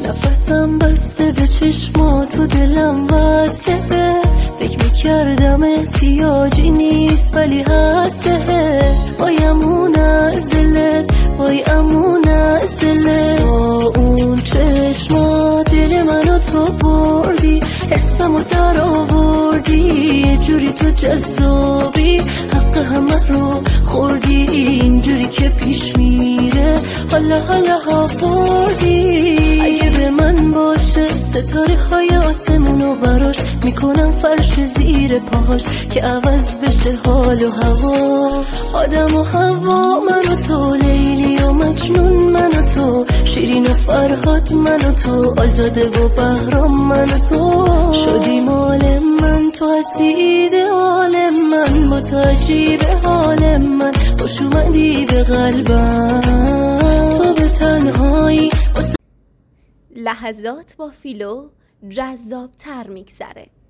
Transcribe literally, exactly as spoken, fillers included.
نفسم بسته به چشمات و دلم وصله، فکر میکردم احتیاجی نیست ولی هسته. وای امون از دلت، وای امون از دلت. با اون چشمات دل منو تو بردی، حسمو در آوردی، یه جوری تو جذابی، حق همه رو خوردی. اینجوری که پیش میره حالا حالا ها بردی. اگه به من باشه ستاره های آسمونو براش میکنم فرش زیر پاهاش، که عوض بشه حال و هوا. آدم و هوا من و تو، لیلی و مجنون من و تو، شیرین و فرهاد من و تو، آزاده و بهرام من و تو. شدی مال من تو، حسید حال من، با تو عجیب حال من، خوش اومدی به قلبم. تو به تنهایی لحظات با فیلو جذاب تر میگذره.